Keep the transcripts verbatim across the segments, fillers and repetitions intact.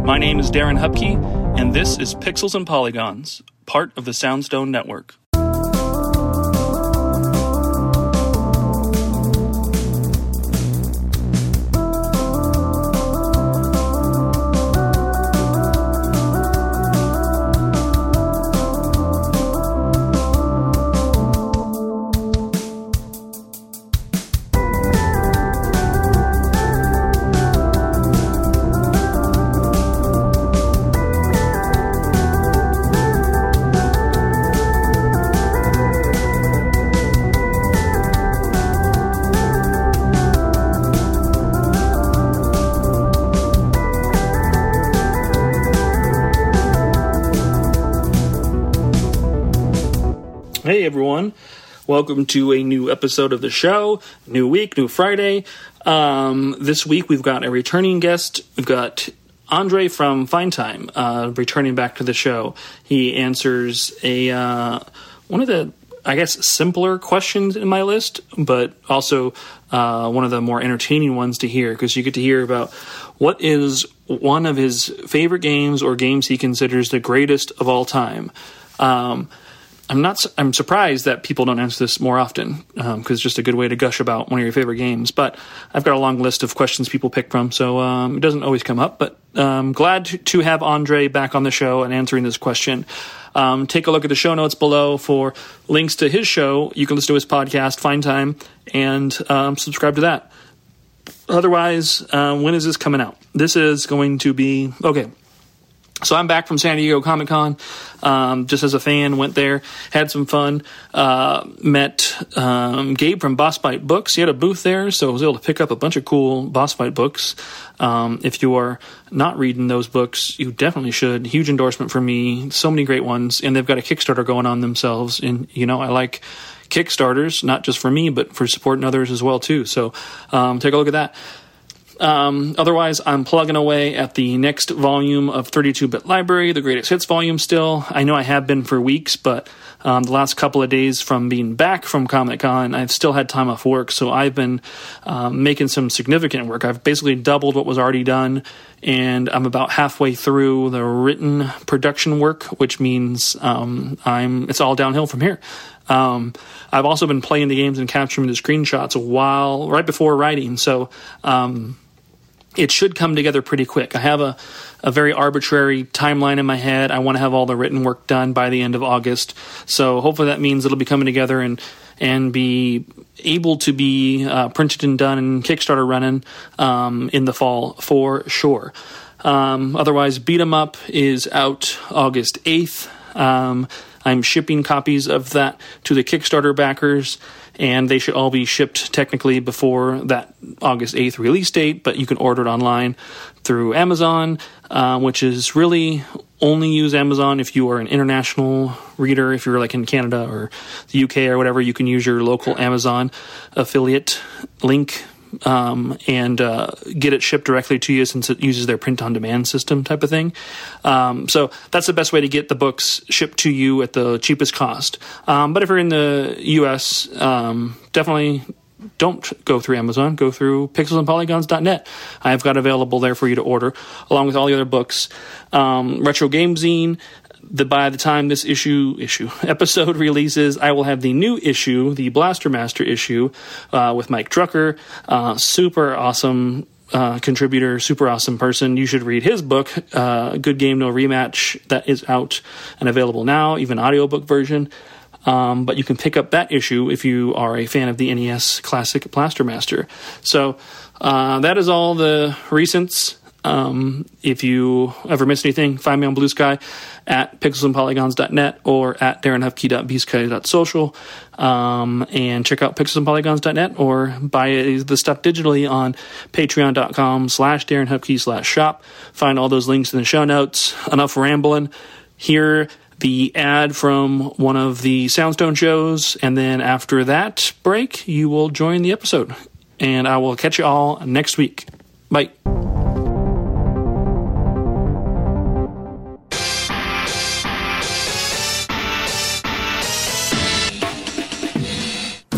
My name is Darren Hupke, and this is Pixels and Polygons, part of the Soundstone Network. Hey everyone, welcome to a new episode of the show. New week, new Friday. Um, this week we've got a returning guest. We've got Andre from Find Time uh, returning back to the show. He answers a uh, one of the, I guess, simpler questions in my list, but also uh, one of the more entertaining ones to hear, because you get to hear about what is one of his favorite games or games he considers the greatest of all time. Um, I'm not. I'm surprised that people don't answer this more often, because um, it's just a good way to gush about one of your favorite games. But I've got a long list of questions people pick from, so um, it doesn't always come up. But I'm glad to, to have Andre back on the show and answering this question. Um, take a look at the show notes below for links to his show. You can listen to his podcast, Find Time, and um, subscribe to that. Otherwise, uh, when is this coming out? This is going to be okay. So I'm back from San Diego Comic-Con, um, just as a fan, went there, had some fun, uh, met um, Gabe from Boss Fight Books. He had a booth there, so I was able to pick up a bunch of cool Boss Fight books. Um, if you are not reading those books, you definitely should. Huge endorsement for me. So many great ones, and they've got a Kickstarter going on themselves. And, you know, I like Kickstarters, not just for me, but for supporting others as well, too. So um, take a look at that. Um, otherwise, I'm plugging away at the next volume of thirty-two bit Library, the Greatest Hits volume still. I know I have been for weeks, but um, the last couple of days from being back from Comic-Con, I've still had time off work, so I've been um, making some significant work. I've basically doubled what was already done, and I'm about halfway through the written production work, which means um, I'm it's all downhill from here. Um, I've also been playing the games and capturing the screenshots a while, right before writing, so um, it should come together pretty quick. I have a, a very arbitrary timeline in my head. I want to have all the written work done by the end of August, so hopefully that means it'll be coming together and and be able to be uh, printed and done and Kickstarter running um, in the fall for sure. Um, otherwise, Beat 'em Up is out August eighth. Um, I'm shipping copies of that to the Kickstarter backers, and they should all be shipped technically before that August eighth release date, but you can order it online through Amazon, uh, which is really only use Amazon if you are an international reader. If you're like in Canada or the U K or whatever, you can use your local Amazon affiliate link Um, and uh, get it shipped directly to you, since it uses their print-on-demand system type of thing. Um, so that's the best way to get the books shipped to you at the cheapest cost. Um, but if you're in the U S, um, definitely don't go through Amazon. Go through pixels and polygons dot net. I've got available there for you to order, along with all the other books. Um, Retro Game Zine. The, by the time this issue issue episode releases, I will have the new issue, the Blaster Master issue, uh, with Mike Drucker. Uh, super awesome uh, contributor, super awesome person. You should read his book, uh, Good Game No Rematch, that is out and available now, even audiobook version. Um, but you can pick up that issue if you are a fan of the N E S classic Blaster Master. So uh, that is all the recents. Um, if you ever miss anything, find me on Blue Sky at pixels and polygons dot net or at darren hupke dot b sky dot social, um, and check out pixels and polygons dot net or buy the stuff digitally on patreon dot com slash darren hupke slash shop. Find all those links in the show notes. Enough rambling. Hear the ad from one of the Soundstone shows, and then after that break, you will join the episode. And I will catch you all next week. Bye.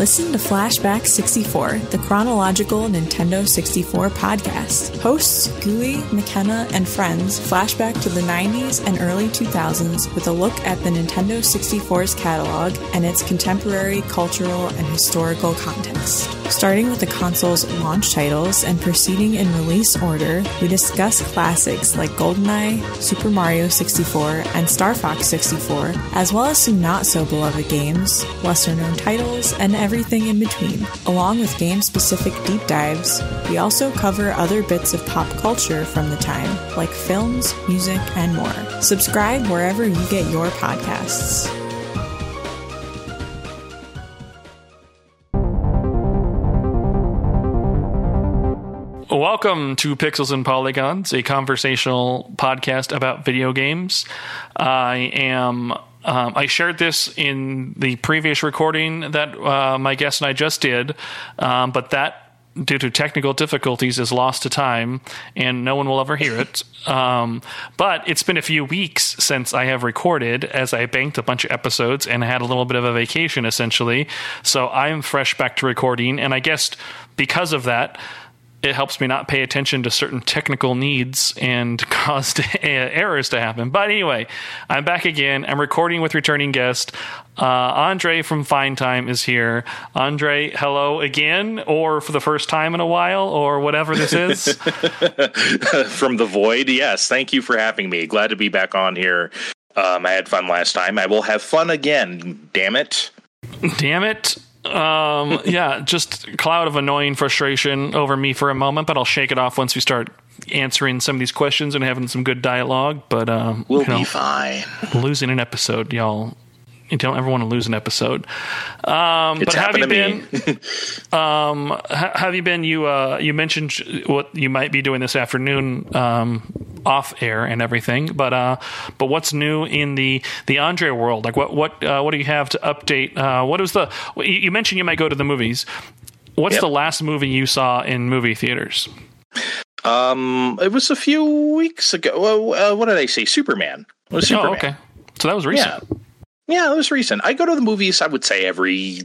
Listen to Flashback sixty-four, the chronological Nintendo sixty-four podcast. Hosts Gooey, McKenna, and friends flashback to the nineties and early two thousands with a look at the Nintendo sixty-four's catalog and its contemporary cultural and historical context. Starting with the console's launch titles and proceeding in release order, we discuss classics like GoldenEye, Super Mario sixty-four, and Star Fox sixty-four, as well as some not-so-beloved games, lesser-known titles, and everything in between. Along with game-specific deep dives, we also cover other bits of pop culture from the time, like films, music, and more. Subscribe wherever you get your podcasts. Welcome to Pixels and Polygons, a conversational podcast about video games. I am... Um, I shared this in the previous recording that uh, my guest and I just did, um, but that, due to technical difficulties, is lost to time, and no one will ever hear it. Um, but it's been a few weeks since I have recorded, as I banked a bunch of episodes and had a little bit of a vacation, essentially. So I'm fresh back to recording, and I guess because of that, it helps me not pay attention to certain technical needs and caused errors to happen. But anyway, I'm back again. I'm recording with returning guest. Uh, Andre from Fine Time is here. Andre, hello again, or for the first time in a while, or whatever this is. From the void, yes. Thank you for having me. Glad to be back on here. Um, I had fun last time. I will have fun again. Damn it. Damn it. Um, yeah, just cloud of annoying frustration over me for a moment, but I'll shake it off once we start answering some of these questions and having some good dialogue. But um, we'll you know, be fine. Losing an episode, y'all. You don't ever want to lose an episode. Um, it's but have you been? Me. um, ha- have you been? You uh, you mentioned what you might be doing this afternoon, um, off air and everything. But uh, but what's new in the, the Andre world? Like what what uh, what do you have to update? Uh, what is the? You mentioned you might go to the movies. What's yep. the last movie you saw in movie theaters? Um, it was a few weeks ago. Well, uh, what did I say? Superman. It was Superman. Oh, okay. So that was recent. Yeah. Yeah, it was recent. I go to the movies, I would say, every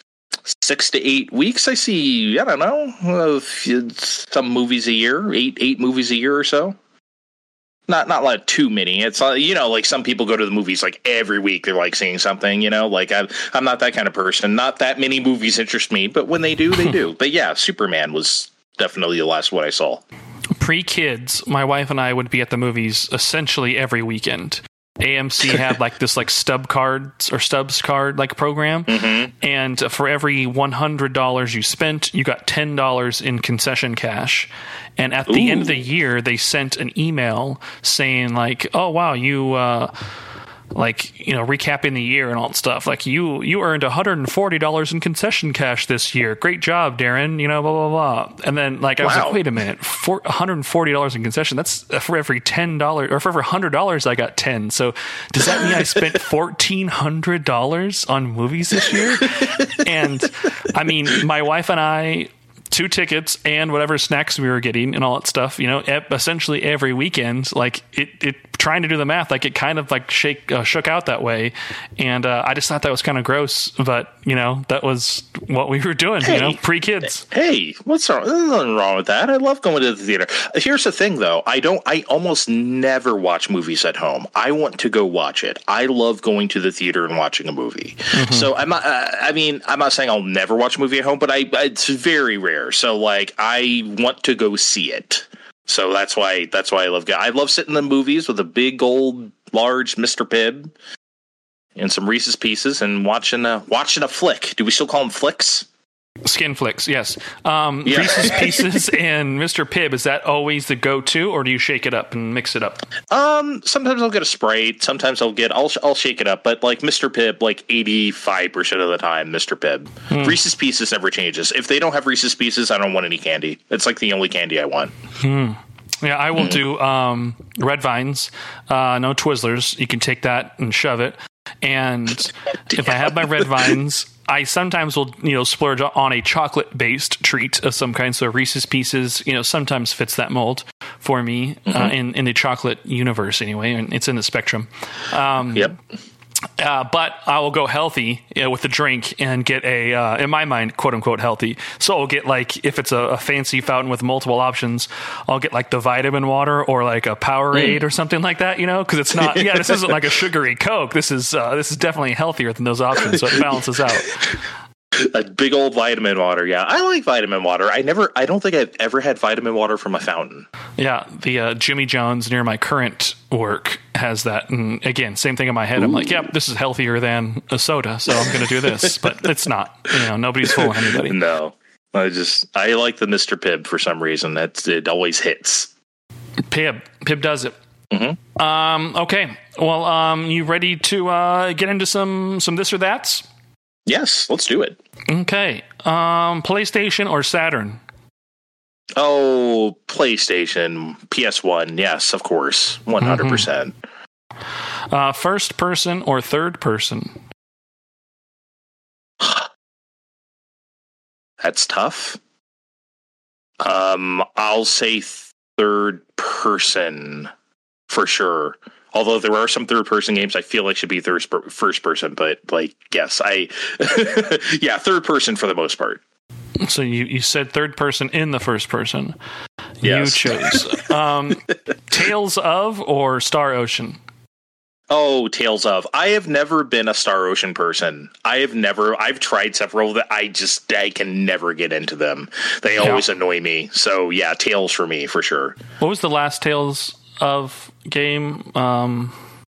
six to eight weeks. I see, I don't know, uh, some movies a year, eight eight movies a year or so. Not not like too many. It's, uh, you know, like some people go to the movies like every week. They're like seeing something, you know, like I, I'm not that kind of person. Not that many movies interest me, but when they do, they do. But yeah, Superman was definitely the last one I saw. Pre-kids, my wife and I would be at the movies essentially every weekend. A M C had like this like stub cards or stubs card like program, mm-hmm. and for every one hundred dollars you spent, you got ten dollars in concession cash. And at the Ooh. end of the year, they sent an email saying like, "Oh wow, you." Uh, like, you know, recapping the year and all that stuff. Like, you you earned one hundred forty dollars in concession cash this year. Great job, Darren. You know, blah, blah, blah. And then, like, I was wow. like, wait a minute. For one hundred forty dollars in concession, that's for every ten dollars, or for every one hundred dollars, I got ten. So does that mean I spent fourteen hundred dollars on movies this year? And, I mean, my wife and I... two tickets and whatever snacks we were getting and all that stuff, you know, essentially every weekend, like it, it trying to do the math, like it kind of like shake, uh, shook out that way. And, uh, I just thought that was kind of gross, but you know, that was what we were doing, hey, you know, pre-kids. Hey, what's wrong? There's nothing wrong with that. I love going to the theater. Here's the thing though. I don't, I almost never watch movies at home. I want to go watch it. I love going to the theater and watching a movie. Mm-hmm. So I'm not, uh, I mean, I'm not saying I'll never watch a movie at home, but I, it's very rare. So like I want to go see it. So that's why that's why I love I love sitting in the movies with a big old large Mister Pibb and some Reese's Pieces and watching a watching a flick. Do we still call them flicks? Skin flicks, yes. Um, yeah. Reese's Pieces and Mister Pibb, is that always the go-to, or do you shake it up and mix it up? Um, sometimes I'll get a Sprite. Sometimes I'll get I'll I'll shake it up. But like Mister Pibb, like eighty-five percent of the time, Mister Pibb. Hmm. Reese's Pieces never changes. If they don't have Reese's Pieces, I don't want any candy. It's like the only candy I want. Hmm. Yeah, I will mm. do um, Red Vines, uh, no Twizzlers. You can take that and shove it. And if I have my Red Vines, I sometimes will, you know, splurge on a chocolate-based treat of some kind. So Reese's Pieces, you know, sometimes fits that mold for me mm-hmm. uh, in in the chocolate universe anyway, and it's in the spectrum. Um, yep. Uh, but I will go healthy, you know, with the drink and get a, uh, in my mind, quote unquote healthy. So I'll get like, if it's a, a fancy fountain with multiple options, I'll get like the vitamin water or like a Powerade mm. or something like that, you know, because it's not, yeah, this isn't like a sugary Coke. This is, uh, this is definitely healthier than those options. So it balances out. A big old vitamin water. Yeah, I like vitamin water. I never, I don't think I've ever had vitamin water from a fountain. Yeah, the uh, Jimmy John's near my current work has that. And again, same thing in my head. Ooh. I'm like, yep, this is healthier than a soda, so I'm going to do this. But it's not. You know, nobody's fooling anybody. No, I just, I like the Mister Pibb for some reason. That's, it always hits. Pibb. Pibb does it. Mm-hmm. Um, okay. Well, um, you ready to uh, get into some, some this or that's? Yes, let's do it. Okay. Um, PlayStation or Saturn? Oh, PlayStation, P S one. Yes, of course. one hundred percent. Mm-hmm. Uh, first person or third person? That's tough. Um, I'll say third person for sure. Although there are some third-person games I feel like should be third first person, but like, yes, I, yeah, third person for the most part. So you, you said third person in the first person. Yes. You chose um, Tales of or Star Ocean. Oh, Tales of. I have never been a Star Ocean person. I have never. I've tried several that I just I can never get into them. They yeah. always annoy me. So yeah, Tales for me for sure. What was the last Tales of game? Um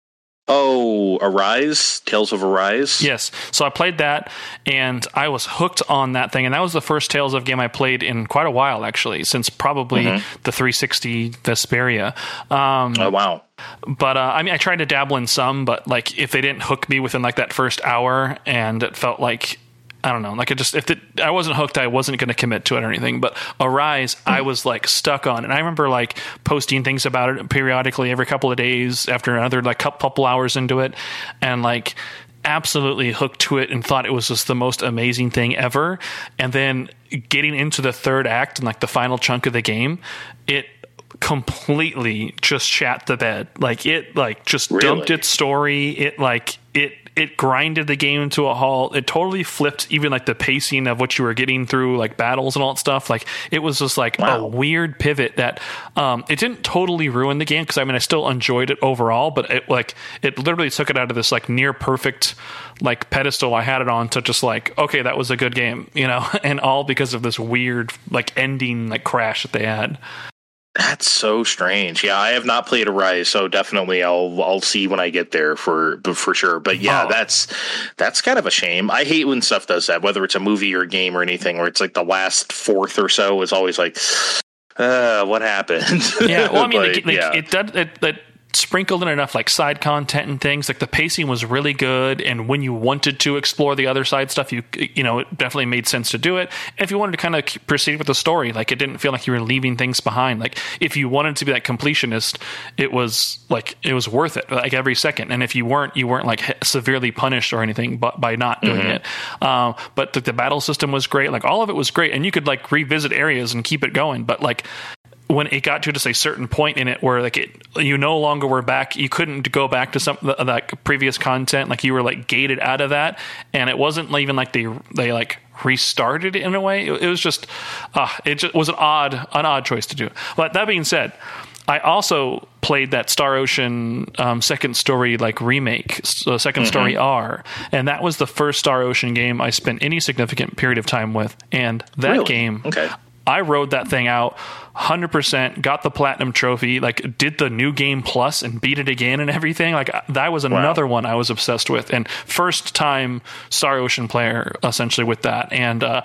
oh Arise, Tales of Arise. Yes, so I played that and I was hooked on that thing, and that was the first Tales of game I played in quite a while, actually, since probably mm-hmm. the three sixty Vesperia. um oh wow. But uh, I mean, I tried to dabble in some, but like if they didn't hook me within like that first hour, and it felt like, I don't know, like it just, if it, I wasn't hooked, I wasn't going to commit to it or anything. But Arise, I was like stuck on. And I remember like posting things about it periodically every couple of days after another like couple hours into it. And like absolutely hooked to it and thought it was just the most amazing thing ever. And then getting into the third act and like the final chunk of the game, it completely just shat the bed. Like it like just really? dumped its story. It like, it, it grinded the game to a halt. It totally flipped even like the pacing of what you were getting through like battles and all that stuff. Like it was just like wow. a weird pivot that um, it didn't totally ruin the game, because I mean I still enjoyed it overall, but it like it literally took it out of this like near perfect like pedestal I had it on to just like, okay, that was a good game, you know, and all because of this weird like ending like crash that they had. That's so strange. Yeah, I have not played Arise, so definitely I'll I'll see when I get there for for sure. But yeah, oh. that's that's kind of a shame. I hate when stuff does that, whether it's a movie or a game or anything, where it's like the last fourth or so is always like, uh, what happened? Yeah, well, I mean, but, like, like, yeah. it does it, it sprinkled in enough like side content and things. Like the pacing was really good, and when you wanted to explore the other side stuff, you you know, it definitely made sense to do it. And if you wanted to kind of proceed with the story, like it didn't feel like you were leaving things behind. Like if you wanted to be that completionist, it was like it was worth it, like every second. And if you weren't, you weren't like severely punished or anything, but by not doing mm-hmm. it. Um, but the, the battle system was great. Like all of it was great, and you could like revisit areas and keep it going. But like, when it got to just a certain point in it where like it, you no longer were back, you couldn't go back to some of that previous content. Like you were like gated out of that, and it wasn't even like they they like restarted it in a way. It, it was just, uh, it just was an odd an odd choice to do. But that being said, I also played that Star Ocean um, Second Story like remake, uh, Second mm-hmm. Story R, and that was the first Star Ocean game I spent any significant period of time with. And that really? game, okay. I rode that thing out one hundred percent, got the platinum trophy, like did the new game plus and beat it again and everything. Like that was another wow. one I was obsessed with, and first time Star Ocean player essentially with that. And uh,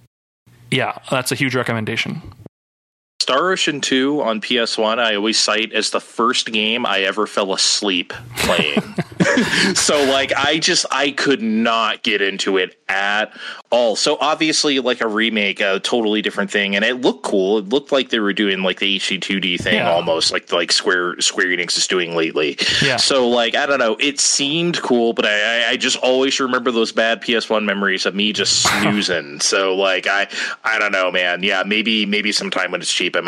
yeah, that's a huge recommendation. Star Ocean two on P S one, I always cite as the first game I ever fell asleep playing. So, like, I just, I could not get into it at all. So, obviously, like, a remake, a totally different thing, and it looked cool. It looked like they were doing, like, the H D two D thing yeah. almost, like, like Square Square Enix is doing lately. Yeah. So, like, I don't know, it seemed cool, but I, I just always remember those bad P S one memories of me just snoozing. So, like, I, I don't know, man. Yeah, maybe, maybe sometime when it's cheap, I might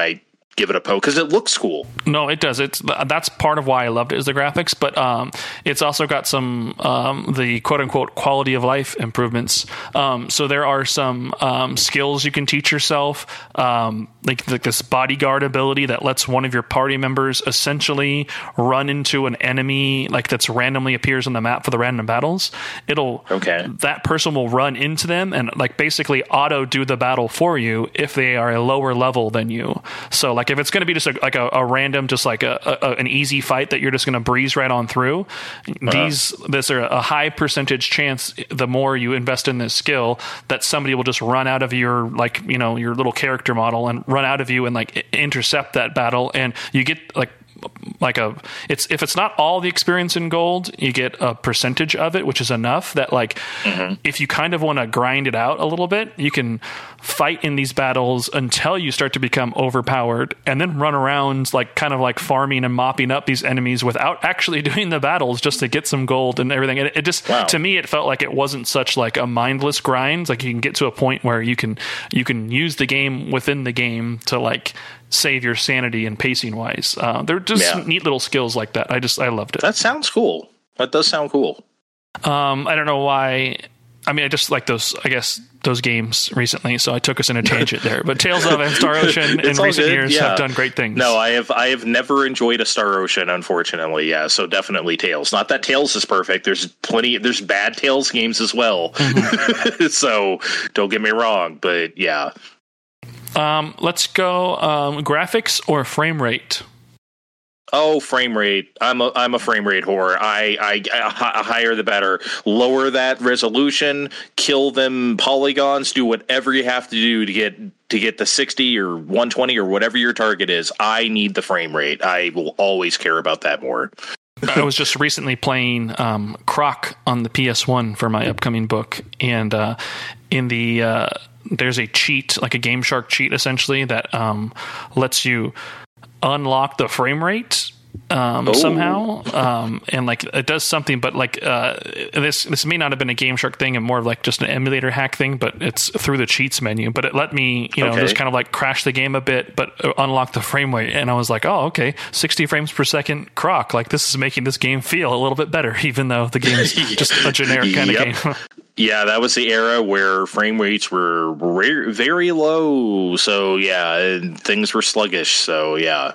give it a poke because it looks cool. No, it does. It's that's part of why I loved it is the graphics, but um, it's also got some um, the quote unquote quality of life improvements. Um, so there are some um, skills you can teach yourself, um, like like this bodyguard ability that lets one of your party members essentially run into an enemy like that's randomly appears on the map for the random battles. It'll okay. That person will run into them and like basically auto do the battle for you if they are a lower level than you. So like if it's going to be just a, like a, a random, just like a, a an easy fight that you're just going to breeze right on through, uh-huh. these there's a high percentage chance the more you invest in this skill that somebody will just run out of your like you know your little character model and run out of you and like intercept that battle, and you get like like a it's if it's not all the experience in gold, you get a percentage of it, which is enough that like mm-hmm. if you kind of want to grind it out a little bit, you can fight in these battles until you start to become overpowered and then run around like kind of like farming and mopping up these enemies without actually doing the battles just to get some gold and everything. And it, it just wow. to me it felt like it wasn't such like a mindless grind. Like you can get to a point where you can you can use the game within the game to like save your sanity and pacing wise. Uh, they're just yeah. neat little skills like that. I just I loved it. That sounds cool. That does sound cool. Um, I don't know why. I mean, I just like those. I guess those games recently, so I took us in a tangent there. But Tales of and Star Ocean in recent good. years yeah. have done great things. No, I have I have never enjoyed a Star Ocean, unfortunately. Yeah, so definitely Tales. Not that Tales is perfect. There's plenty. There's bad Tales games as well. Mm-hmm. So don't get me wrong, but yeah. Um, let's go um, graphics or frame rate. Oh, frame rate. I'm a I'm a frame rate whore. I, I, I higher the better. Lower that resolution, kill them polygons, do whatever you have to do to get to get the sixty or one twenty or whatever your target is. I need the frame rate. I will always care about that more. I was just recently playing um, Croc on the P S one for my upcoming book, and uh, in the uh, there's a cheat, like a Game Shark cheat, essentially, that um, lets you unlock the frame rate um, somehow, um, and like it does something. But like uh, this, this may not have been a Game Shark thing, and more of like just an emulator hack thing. But it's through the cheats menu. But it let me, you know, okay. just kind of like crash the game a bit, but unlock the frame rate. And I was like, oh, okay, sixty frames per second, Croc. Like this is making this game feel a little bit better, even though the game is just a generic kind yep. of game. Yeah, that was the era where frame rates were re- very low. So yeah, and things were sluggish. So yeah.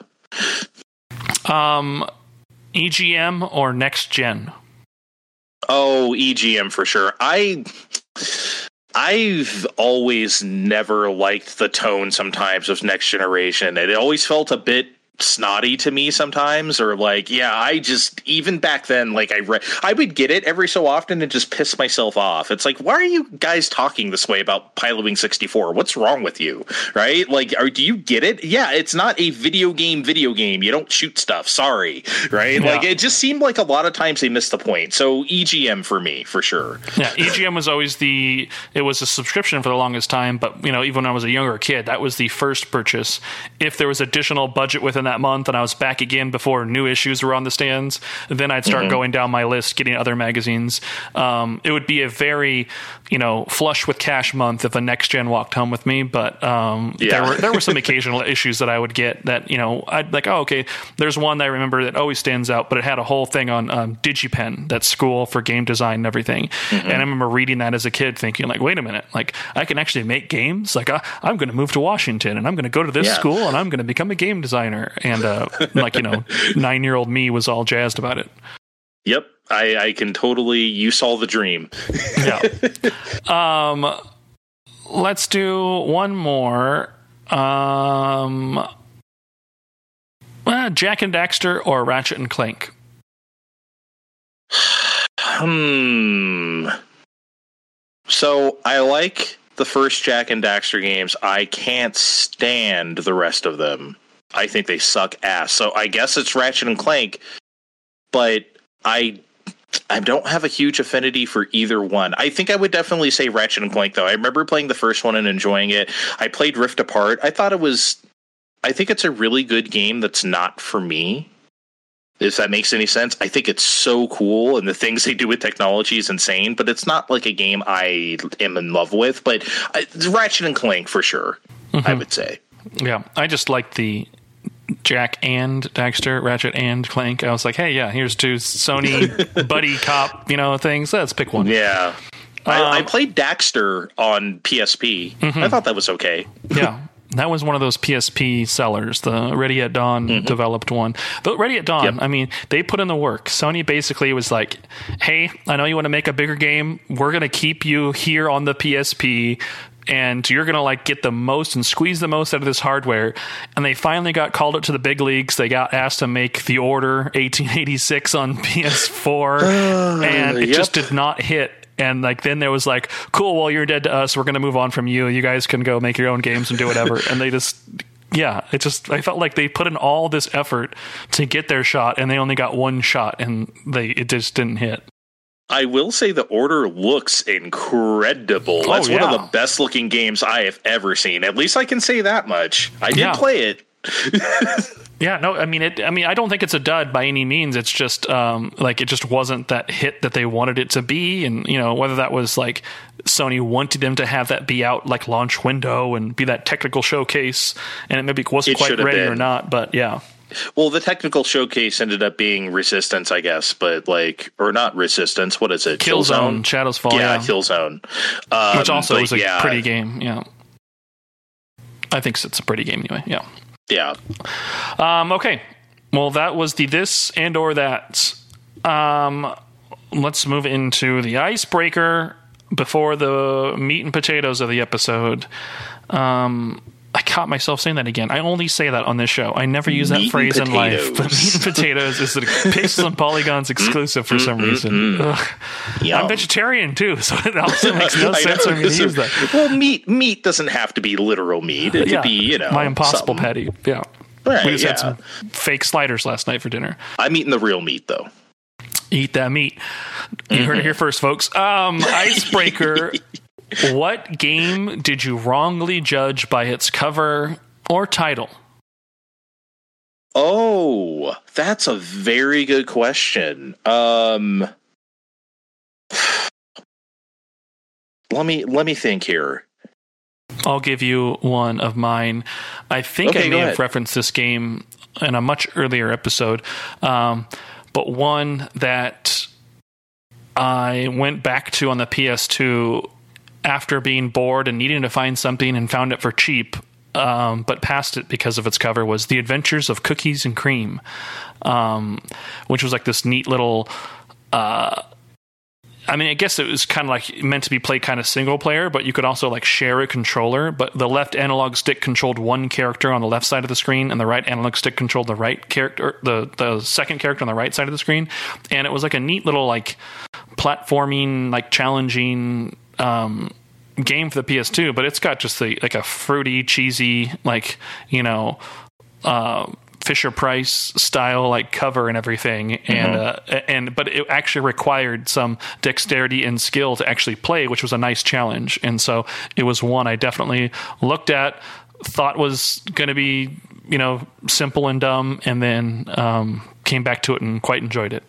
Um, E G M or next gen? Oh, E G M for sure. I I've always never liked the tone sometimes of next generation. It always felt a bit snotty to me sometimes, or like, yeah, I just, even back then, like I read, I would get it every so often and just piss myself off. It's like, why are you guys talking this way about Pilotwings sixty-four? What's wrong with you? Right? Like, are, do you get it? Yeah, it's not a video game video game. You don't shoot stuff. Sorry. Right? Yeah. Like, it just seemed like a lot of times they missed the point. So E G M for me, for sure. Yeah, E G M was always the, it was a subscription for the longest time, but, you know, even when I was a younger kid, that was the first purchase. If there was additional budget within that month and I was back again before new issues were on the stands, then I'd start mm-hmm. going down my list, getting other magazines. Um, it would be a very, you know, flush with cash month if a next gen walked home with me. But um, yeah. there were there were some occasional issues that I would get that, you know, I'd like, oh, okay, there's one that I remember that always stands out, but it had a whole thing on um, DigiPen, that school for game design and everything. Mm-hmm. And I remember reading that as a kid thinking like, wait a minute, like I can actually make games? Like I, I'm going to move to Washington and I'm going to go to this yeah. school and I'm going to become a game designer. And uh, like, you know, nine-year-old me was all jazzed about it. Yep, I, I can totally. You saw the dream. Yeah. Um, let's do one more. Um, uh, Jak and Daxter or Ratchet and Clank? Hmm. So I like the first Jak and Daxter games. I can't stand the rest of them. I think they suck ass. So I guess it's Ratchet and Clank, but I I don't have a huge affinity for either one. I think I would definitely say Ratchet and Clank, though. I remember playing the first one and enjoying it. I played Rift Apart. I thought it was... I think it's a really good game that's not for me, if that makes any sense. I think it's so cool, and the things they do with technology is insane, but it's not like a game I am in love with. But uh, Ratchet and Clank, for sure, mm-hmm. I would say. Yeah, I just like the... Jack and Daxter, Ratchet and Clank. I was like, hey, yeah, here's two Sony buddy cop, you know, things. Let's pick one. Yeah. I, Um, I played Daxter on P S P. Mm-hmm. I thought that was okay. Yeah. That was one of those P S P sellers. The Ready at Dawn mm-hmm. developed one. But Ready at Dawn, yep. I mean, they put in the work. Sony basically was like, hey, I know you want to make a bigger game. We're going to keep you here on the P S P. And you're going to like get the most and squeeze the most out of this hardware. And they finally got called up to the big leagues. They got asked to make The Order eighteen eighty-six on P S four. Uh, and it yep. just did not hit. And like then there was like, cool, well, you're dead to us. We're going to move on from you. You guys can go make your own games and do whatever. And they just, yeah, it just, I felt like they put in all this effort to get their shot and they only got one shot and they, it just didn't hit. I will say The Order looks incredible. Oh, That's yeah. one of the best looking games I have ever seen. At least I can say that much. I did yeah. play it. Yeah, no, I mean, it, I mean, I don't think it's a dud by any means. It's just um, like it just wasn't that hit that they wanted it to be, and you know whether that was like Sony wanted them to have that be out like launch window and be that technical showcase, and it maybe wasn't It quite should have ready been. or not. But yeah, Well, the technical showcase ended up being Resistance, I guess, but like, or not Resistance. What is it? Killzone, Killzone Shadows Fall. Yeah, Yeah, Killzone, um, which also is a yeah. pretty game. Yeah, I think it's a pretty game anyway. Yeah. Yeah. Um, okay. Well, that was the this and or that. Um, let's move into the icebreaker before the meat and potatoes of the episode. Um, I caught myself saying that again. I only say that on this show. I never use that meat phrase in life. But meat and potatoes is a Pixels and Polygons exclusive for some reason. Ugh. I'm vegetarian too, so it also makes no sense for me to use that. Well, meat meat doesn't have to be literal meat. It yeah, could be, you know, my Impossible something. Patty. Yeah. Right, we just yeah. had some fake sliders last night for dinner. I'm eating the real meat, though. Eat that meat. You mm-hmm. heard it here first, folks. Um, icebreaker. What game did you wrongly judge by its cover or title? Oh, that's a very good question. Um, let me let me think here. I'll give you one of mine. I think okay, I may have ahead. referenced this game in a much earlier episode, um, but one that I went back to on the P S two after being bored and needing to find something and found it for cheap, um, but passed it because of its cover, was The Adventures of Cookies and Cream, um, which was like this neat little... Uh, I mean, I guess it was kind of like meant to be played kind of single player, but you could also like share a controller. But the left analog stick controlled one character on the left side of the screen, and the right analog stick controlled the right character, the the second character on the right side of the screen. And it was like a neat little like platforming, like challenging um, game for the P S two. But it's got just the, like a fruity, cheesy, like you know. Uh, Fisher Price style like cover and everything, and mm-hmm. uh, and but it actually required some dexterity and skill to actually play, which was a nice challenge. And so it was one I definitely looked at, thought was going to be you know simple and dumb, and then um, came back to it and quite enjoyed it.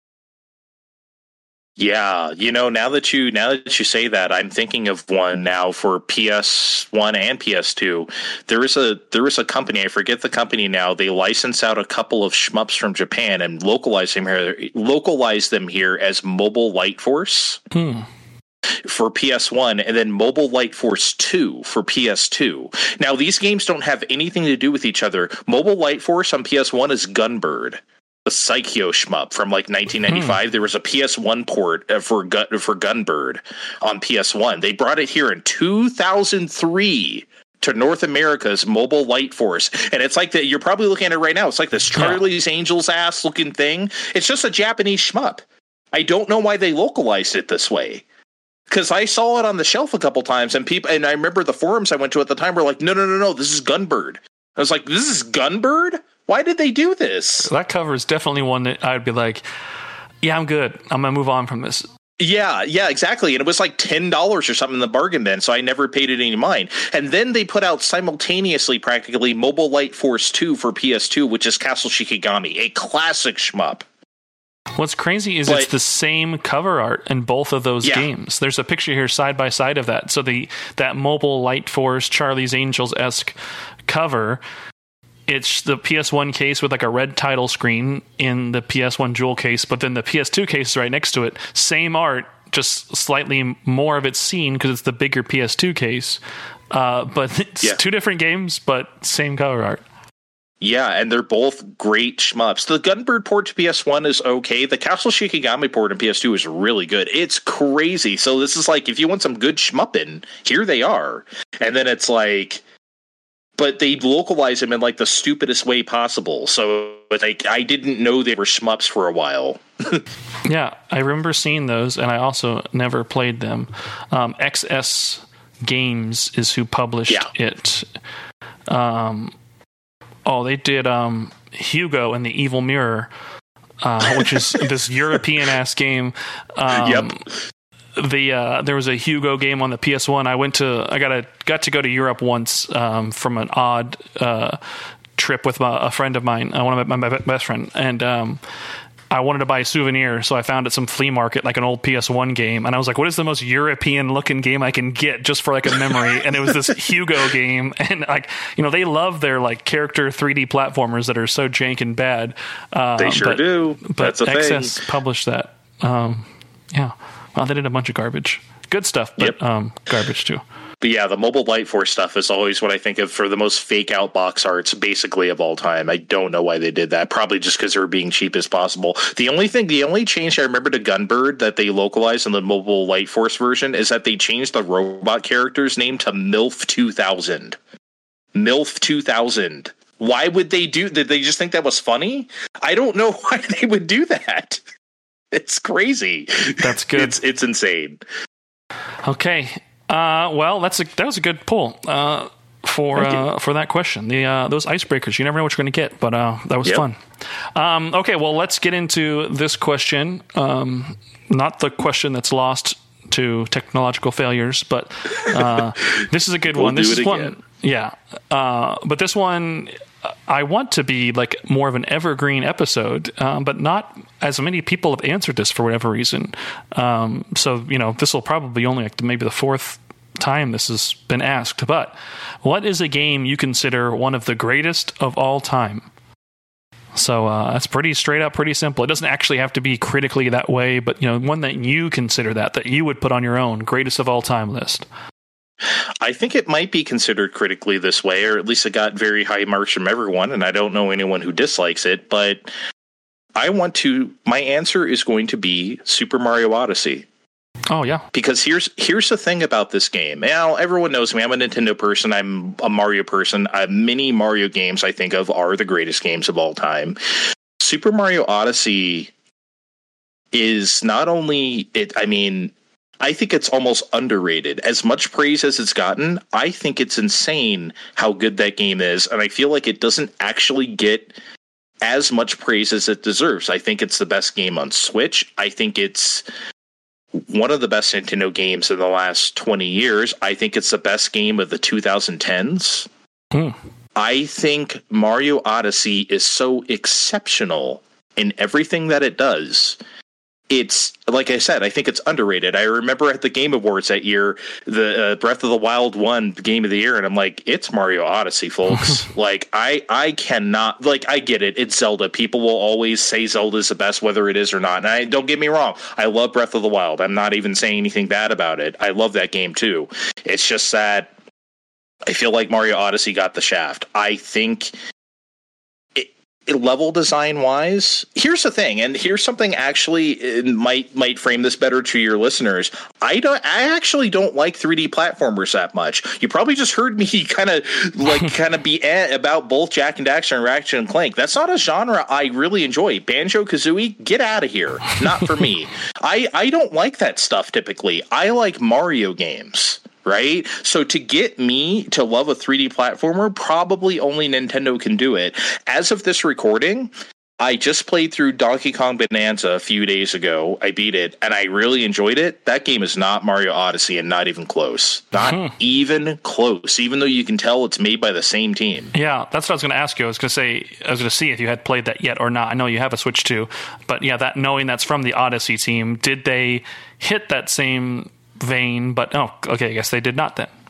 Yeah, you know, now that you now that you say that, I'm thinking of one now for P S one and P S two. There is a there is a company, I forget the company now. They license out a couple of shmups from Japan and localize them here, localize them here as Mobile Light Force Hmm. for P S one, and then Mobile Light Force two for P S two. Now, these games don't have anything to do with each other. Mobile Light Force on P S one is Gunbird, the Psycho shmup from like nineteen ninety-five. Hmm. There was a P S one port for Gun for Gunbird on P S one. They brought it here in two thousand three to North America's Mobile Light Force, and it's like that. You're probably looking at it right now. It's like this Charlie's yeah. Angels ass looking thing. It's just a Japanese shmup. I don't know why they localized it this way, because I saw it on the shelf a couple times, and people, and I remember the forums I went to at the time were like, "No, no, no, no, this is Gunbird." I was like, "This is Gunbird? Why did they do this?" That cover is definitely one that I'd be like, yeah, I'm good. I'm going to move on from this. Yeah, yeah, exactly. And it was like ten dollars or something in the bargain bin, so I never paid it any mind. And then they put out simultaneously, practically, Mobile Light Force two for P S two, which is Castle Shikigami, a classic shmup. What's crazy is but, it's the same cover art in both of those yeah. games. There's a picture here side by side of that. So the that Mobile Light Force, Charlie's Angels-esque cover it's the P S one case with like a red title screen in the P S one Jewel case, but then the P S two case is right next to it. Same art, just slightly more of it's seen because it's the bigger P S two case. Uh, but it's yeah. two different games, but same cover art. Yeah, and they're both great shmups. The Gunbird port to P S one is okay. The Castle Shikigami port in P S two is really good. It's crazy. So this is like, if you want some good shmupping, here they are. And then it's like, but they localize them in like the stupidest way possible. So like, I didn't know they were shmups for a while. Yeah, I remember seeing those, and I also never played them. Um, X S Games is who published yeah. it. Um, oh, they did um, Hugo and the Evil Mirror, uh, which is this European-ass game. Um, yep. The uh, there was a Hugo game on the P S one. I went to I got a got to go to Europe once um, from an odd uh, trip with my, a friend of mine, uh, one of my, my best friend, and um, I wanted to buy a souvenir, so I found at some flea market like an old P S one game, and I was like, "What is the most European looking game I can get just for like a memory?" And it was this Hugo game, and like you know they love their like character three D platformers that are so jank and bad. Uh, they sure but, do. But That's a X S thing. published that. Um, yeah. Well, they did a bunch of garbage. Good stuff, but yep. um, garbage too. But yeah, the Mobile Light Force stuff is always what I think of for the most fake out box arts, basically, of all time. I don't know why they did that. Probably just because they were being cheap as possible. The only thing, the only change I remember to Gunbird that they localized in the Mobile Light Force version is that they changed the robot character's name to MILF two thousand. MILF two thousand. Why would they do? Did they just think that was funny? I don't know why they would do that. It's crazy. That's good. It's it's insane. Okay. Uh, well, that's a, that was a good pull uh, for uh, for that question. The uh, those icebreakers, you never know what you're going to get, but uh, that was yep. fun. Um, okay, well, let's get into this question. Um, not the question that's lost to technological failures, but uh, this is a good we'll one. This is again. one. Yeah, uh, but this one, I want to be like more of an evergreen episode, um, but not as many people have answered this for whatever reason. Um, so, you know, this will probably only like maybe the fourth time this has been asked. But what is a game you consider one of the greatest of all time? So uh, that's pretty straight up, pretty simple. It doesn't actually have to be critically that way, but, you know, one that you consider that, that you would put on your own greatest of all time list. I think it might be considered critically this way, or at least it got very high marks from everyone, and I don't know anyone who dislikes it, but I want to, my answer is going to be Super Mario Odyssey. Oh, yeah. Because here's here's the thing about this game. Now, everyone knows me. I'm a Nintendo person. I'm a Mario person. Uh, many Mario games I think of are the greatest games of all time. Super Mario Odyssey is not only, it. I mean... I think it's almost underrated. As much praise as it's gotten, I think it's insane how good that game is, and I feel like it doesn't actually get as much praise as it deserves. I think it's the best game on Switch. I think it's one of the best Nintendo games in the last twenty years. I think it's the best game of the twenty tens. Hmm. I think Mario Odyssey is so exceptional in everything that it does. It's, like I said, I think it's underrated. I remember at the Game Awards that year, the uh, Breath of the Wild won Game of the Year, and I'm like, it's Mario Odyssey, folks. like, I I cannot, like, I get it. It's Zelda. People will always say Zelda's the best, whether it is or not. And I, don't get me wrong. I love Breath of the Wild. I'm not even saying anything bad about it. I love that game, too. It's just that I feel like Mario Odyssey got the shaft. I think... level design wise, here's the thing, and here's something actually might might frame this better to your listeners. I don't I actually don't like three D platformers that much. You probably just heard me kind of like kind of be about both Jak and Daxter and Ratchet and Clank. That's not a genre I really enjoy. Banjo-Kazooie, get out of here. Not for me. I I don't like that stuff typically. I like Mario games. Right? So to get me to love a three D platformer, probably only Nintendo can do it. As of this recording, I just played through Donkey Kong Bonanza a few days ago. I beat it, and I really enjoyed it. That game is not Mario Odyssey, and not even close. Not hmm. even close, even though you can tell it's made by the same team. Yeah, that's what I was going to ask you. I was going to say, I was going to see if you had played that yet or not. I know you have a Switch too, but yeah, that knowing that's from the Odyssey team, did they hit that same vein? But oh, okay, I guess they did not then.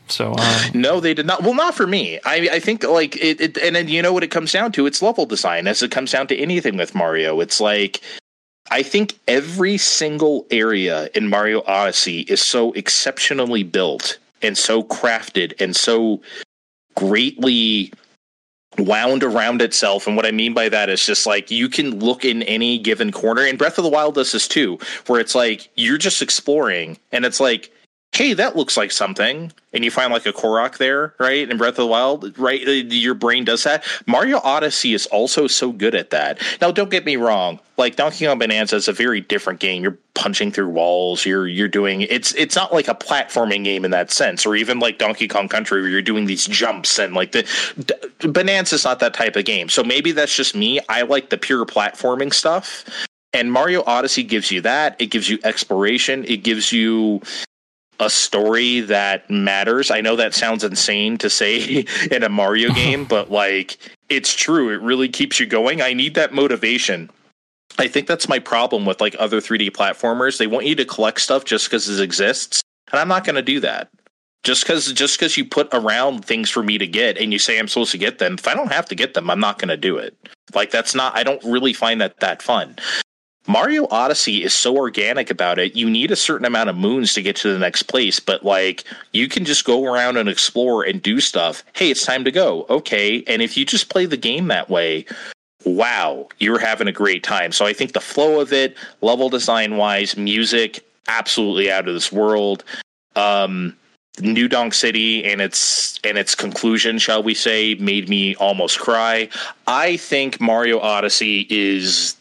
So uh, no, they did not. Well, not for me. I, I think like it, it, and then you know what it comes down to? It's level design. As it comes down to anything with Mario, it's like I think every single area in Mario Odyssey is so exceptionally built and so crafted and so greatly wound around itself. And what I mean by that is just like you can look in any given corner, and Breath of the Wild does this too, where it's like you're just exploring and it's like, hey, that looks like something, and you find like a Korok there, right? In Breath of the Wild, right? Your brain does that. Mario Odyssey is also so good at that. Now, don't get me wrong. Like Donkey Kong Bonanza is a very different game. You're punching through walls. You're you're doing it's it's not like a platforming game in that sense, or even like Donkey Kong Country where you're doing these jumps and like the d- Bonanza's not that type of game. So maybe that's just me. I like the pure platforming stuff, and Mario Odyssey gives you that. It gives you exploration. It gives you a story that matters. I know that sounds insane to say in a Mario game, but like it's true. It really keeps you going. I need that motivation. I think that's my problem with like other three D platformers. They want you to collect stuff just because it exists, and I'm not going to do that. Just because just because you put around things for me to get and you say I'm supposed to get them, if I don't have to get them, I'm not going to do it. Like that's not. I don't really find that that fun. Mario Odyssey is so organic about it. You need a certain amount of moons to get to the next place, but like you can just go around and explore and do stuff. Hey, it's time to go. Okay. And if you just play the game that way, wow, you're having a great time. So I think the flow of it, level design wise, music, absolutely out of this world. Um, New Donk City and its and its conclusion, shall we say, made me almost cry. I think Mario Odyssey is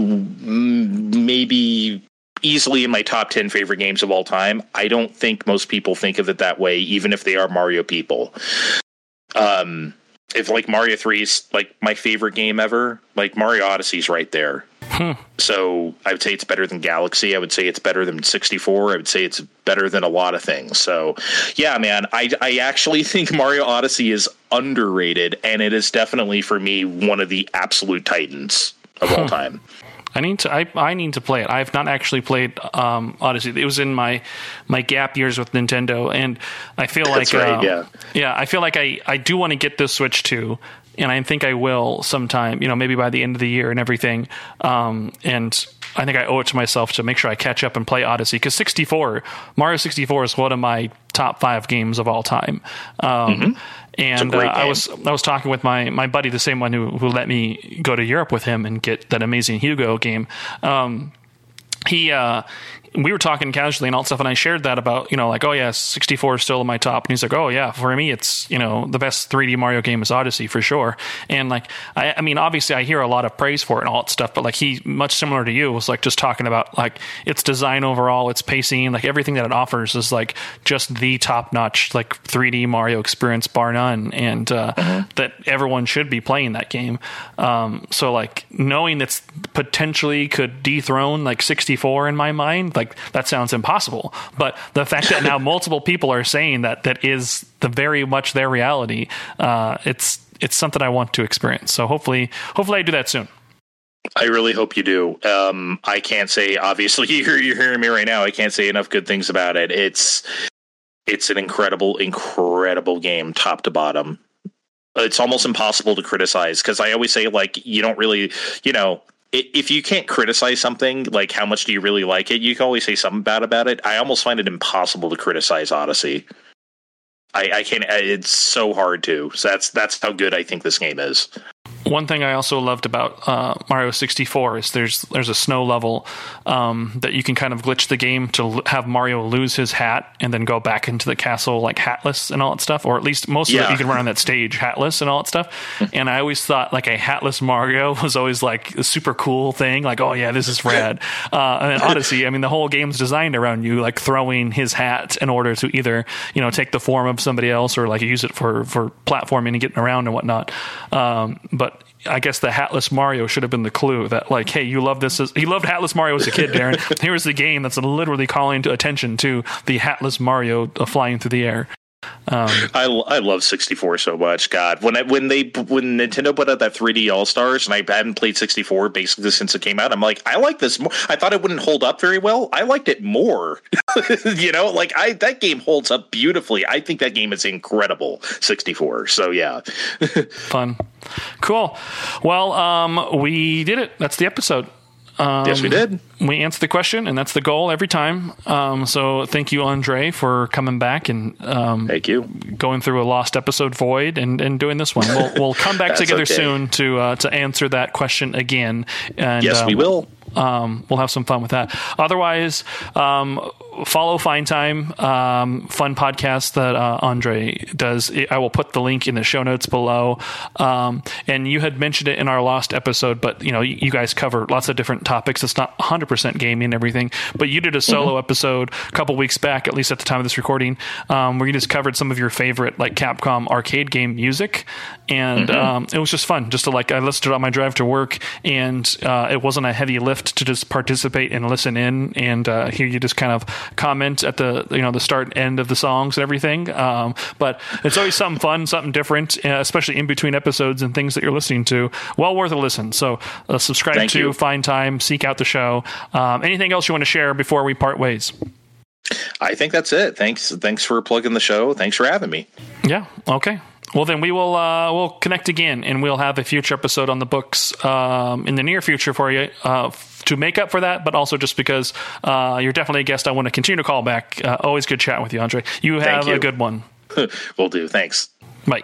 maybe easily in my top ten favorite games of all time. I don't think most people think of it that way, even if they are Mario people. Um, if like Mario three is like my favorite game ever, like Mario Odyssey's right there. Hmm. So I would say it's better than Galaxy. I would say it's better than sixty-four. I would say it's better than a lot of things. So yeah, man, I, I actually think Mario Odyssey is underrated, and it is definitely for me one of the absolute titans of all time. I need to. I, I need to play it. I've not actually played um, Odyssey. It was in my my gap years with Nintendo, and I feel That's like right, um, yeah, yeah. I feel like I, I do want to get this Switch too, and I think I will sometime. You know, maybe by the end of the year and everything. Um, and I think I owe it to myself to make sure I catch up and play Odyssey, because sixty-four Mario sixty-four is one of my top five games of all time. Um, mm-hmm. And uh, I was I was talking with my, my buddy, the same one who, who let me go to Europe with him and get that amazing Hugo game. Um, he uh, we were talking casually and all that stuff, and I shared that about, you know, like, oh yeah, sixty-four is still in my top, and he's like, oh yeah, for me it's, you know, the best three D Mario game is Odyssey for sure. And like, I, I mean, obviously I hear a lot of praise for it and all that stuff, but like he, much similar to you, was like just talking about like its design overall, its pacing, like everything that it offers is like just the top notch like three D Mario experience bar none, and uh, mm-hmm. that everyone should be playing that game. Um, so like knowing that's potentially could dethrone like sixty-four in my mind, like that sounds impossible, but the fact that now multiple people are saying that that is the very much their reality, uh, it's it's something I want to experience. So hopefully, hopefully I do that soon. I really hope you do. Um, I can't say, obviously, you're, you're hearing me right now. I can't say enough good things about it. It's it's an incredible, incredible game, top to bottom. It's almost impossible to criticize, because I always say, like, you don't really, you know, if you can't criticize something, like how much do you really like it, you can always say something bad about it. I almost find it impossible to criticize Odyssey. I, I can't. It's so hard to. So that's that's how good I think this game is. One thing I also loved about uh, Mario sixty-four is there's there's a snow level um, that you can kind of glitch the game to l- have Mario lose his hat and then go back into the castle like hatless and all that stuff, or at least most yeah. of it you can run on that stage hatless and all that stuff. And I always thought like a hatless Mario was always like a super cool thing, like, oh yeah, this is rad. Uh, and then Odyssey, I mean, the whole game's designed around you like throwing his hat in order to either, you know, take the form of somebody else or like use it for for platforming and getting around and whatnot. Um, but I guess the hatless Mario should have been the clue that, like, hey, you love this. As, he loved hatless Mario as a kid, Darren. Here's the game that's literally calling to attention to the hatless Mario uh, flying through the air. Um, I, I love sixty-four so much. God, when I, when they when Nintendo put out that three D All Stars, and I hadn't played sixty-four basically since it came out, I'm like, I like this more. I thought it wouldn't hold up very well. I liked it more. You know, like I that game holds up beautifully. I think that game is incredible. sixty-four. So yeah, fun, cool. Well, um, we did it. That's the episode. Um, yes, we did. We answered the question, and that's the goal every time. Um, so thank you, Andre, for coming back and um, thank you going through a lost episode void and, and doing this one. We'll, we'll come back together okay. soon to uh, to answer that question again. And, yes, um, we will. Um, we'll have some fun with that. Otherwise, um, follow Fine Time, um, fun podcast that uh, Andre does. I will put the link in the show notes below. Um, and you had mentioned it in our last episode, but you know, you, you guys cover lots of different topics. It's not one hundred percent gaming and everything, but you did a solo mm-hmm. episode a couple weeks back, at least at the time of this recording, um, where you just covered some of your favorite like Capcom arcade game music. And mm-hmm. um, it was just fun just to like, I listened to it on my drive to work, and uh, it wasn't a heavy lift to just participate and listen in and uh, hear you just kind of comment at the you know the start and end of the songs and everything. Um, but it's always something fun, something different, uh, especially in between episodes and things that you're listening to. Well worth a listen. So uh, subscribe Thank to you. Fine Time, seek out the show. Um, anything else you want to share before we part ways? I think that's it. Thanks. Thanks for plugging the show. Thanks for having me. Yeah. Okay. Well, then we will uh, we'll connect again, and we'll have a future episode on the books um, in the near future for you uh, f- to make up for that, but also just because uh, you're definitely a guest I want to continue to call back. Uh, always good chatting with you, Andre. You have you. a good one. Will do. Thanks. Bye.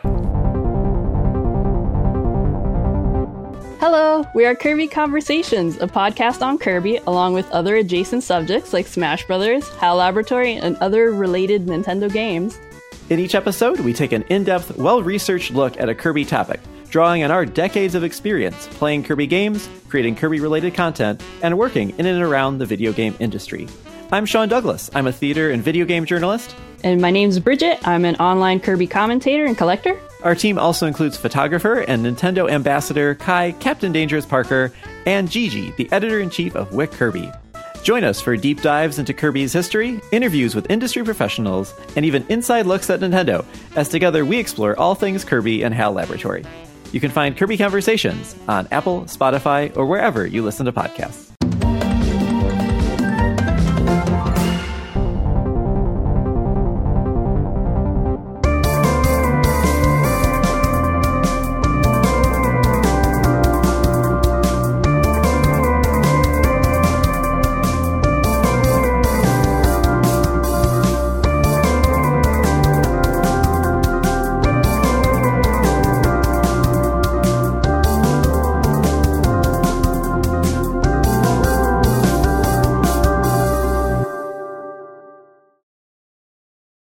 Hello, we are Kirby Conversations, a podcast on Kirby, along with other adjacent subjects like Smash Brothers, HAL Laboratory, and other related Nintendo games. In each episode, we take an in-depth, well-researched look at a Kirby topic, drawing on our decades of experience playing Kirby games, creating Kirby-related content, and working in and around the video game industry. I'm Sean Douglas. I'm a theater and video game journalist. And my name's Bridget. I'm an online Kirby commentator and collector. Our team also includes photographer and Nintendo ambassador Kai Captain Dangerous Parker, and Gigi, the editor-in-chief of Wick Kirby. Join us for deep dives into Kirby's history, interviews with industry professionals, and even inside looks at Nintendo, as together we explore all things Kirby and HAL Laboratory. You can find Kirby Conversations on Apple, Spotify, or wherever you listen to podcasts.